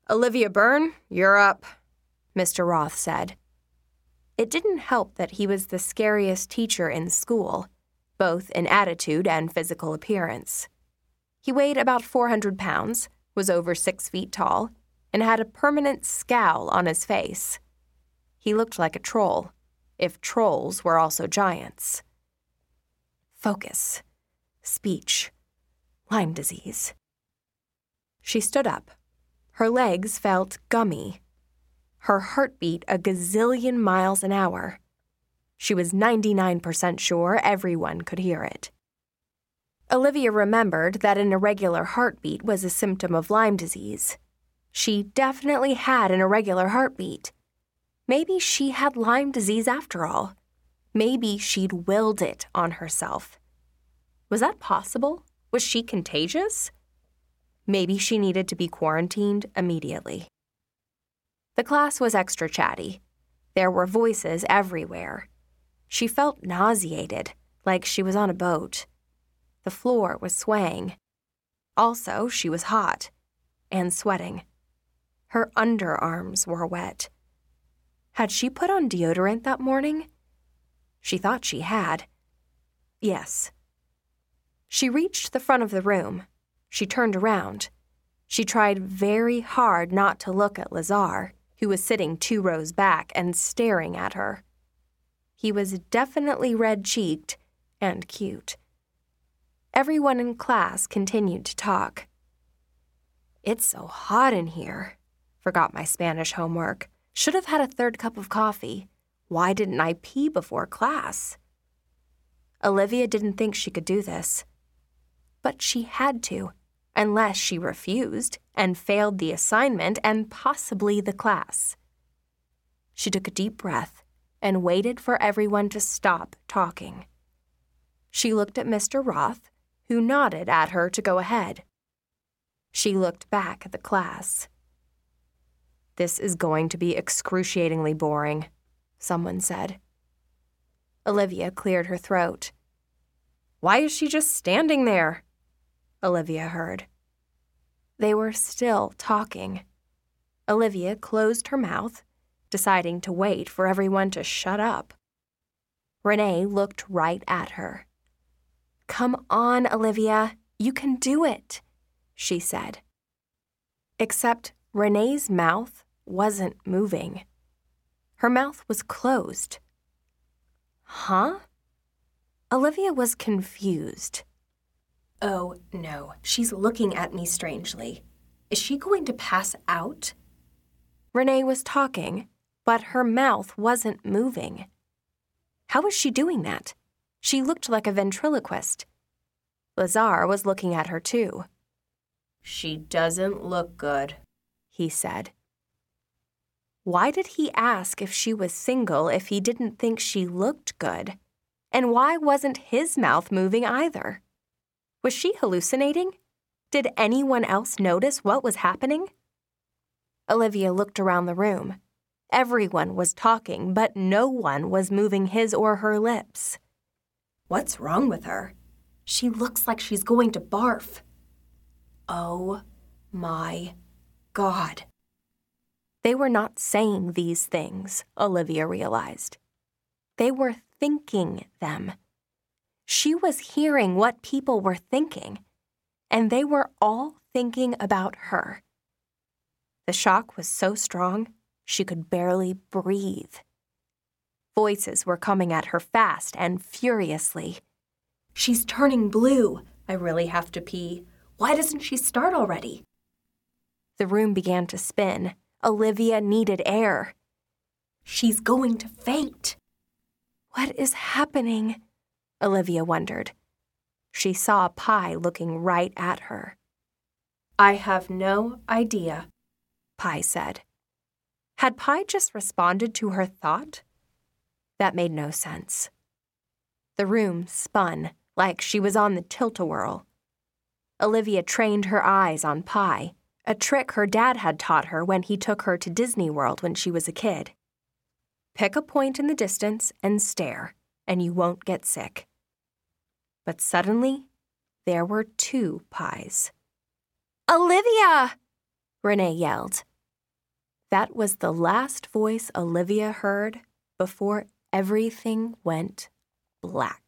"Olivia Byrne, you're up," Mr. Roth said. It didn't help that he was the scariest teacher in school, both in attitude and physical appearance. He weighed about 400 pounds, was over 6 feet tall, and had a permanent scowl on his face. He looked like a troll, if trolls were also giants. Focus. Speech. Lyme disease. She stood up. Her legs felt gummy. Her heartbeat a gazillion miles an hour. She was 99% sure everyone could hear it. Olivia remembered that an irregular heartbeat was a symptom of Lyme disease. She definitely had an irregular heartbeat. Maybe she had Lyme disease after all. Maybe she'd willed it on herself. Was that possible? Was she contagious? Maybe she needed to be quarantined immediately. The class was extra chatty. There were voices everywhere. She felt nauseated, like she was on a boat. The floor was swaying. Also, she was hot and sweating. Her underarms were wet. Had she put on deodorant that morning? She thought she had. Yes. She reached the front of the room. She turned around. She tried very hard not to look at Lazar, who was sitting 2 rows back and staring at her. He was definitely red-cheeked and cute. Everyone in class continued to talk. "It's so hot in here. Forgot my Spanish homework. Should have had a 3rd cup of coffee. Why didn't I pee before class?" Olivia didn't think she could do this. But she had to, unless she refused and failed the assignment and possibly the class. She took a deep breath and waited for everyone to stop talking. She looked at Mr. Roth, who nodded at her to go ahead. She looked back at the class. "This is going to be excruciatingly boring," someone said. Olivia cleared her throat. "Why is she just standing there?" Olivia heard. They were still talking. Olivia closed her mouth, deciding to wait for everyone to shut up. Renee looked right at her. "Come on, Olivia, you can do it," she said. Except Renee's mouth wasn't moving. Her mouth was closed. Huh? Olivia was confused. Oh, no, she's looking at me strangely. Is she going to pass out? Renee was talking, but her mouth wasn't moving. How was she doing that? She looked like a ventriloquist. Lazar was looking at her too. "She doesn't look good," he said. Why did he ask if she was single if he didn't think she looked good? And why wasn't his mouth moving either? Was she hallucinating? Did anyone else notice what was happening? Olivia looked around the room. Everyone was talking, but no one was moving his or her lips. What's wrong with her? She looks like she's going to barf. Oh my God. They were not saying these things, Olivia realized. They were thinking them. She was hearing what people were thinking, and they were all thinking about her. The shock was so strong, she could barely breathe. Voices were coming at her fast and furiously. She's turning blue. I really have to pee. Why doesn't she start already? The room began to spin. Olivia needed air. She's going to faint. What is happening? Olivia wondered. She saw Pi looking right at her. I have no idea, Pi said. Had Pi just responded to her thought? That made no sense. The room spun like she was on the tilt-a-whirl. Olivia trained her eyes on Pi, a trick her dad had taught her when he took her to Disney World when she was a kid. Pick a point in the distance and stare, and you won't get sick. But suddenly, there were 2 Pis. Olivia! Renee yelled. That was the last voice Olivia heard before everything went black.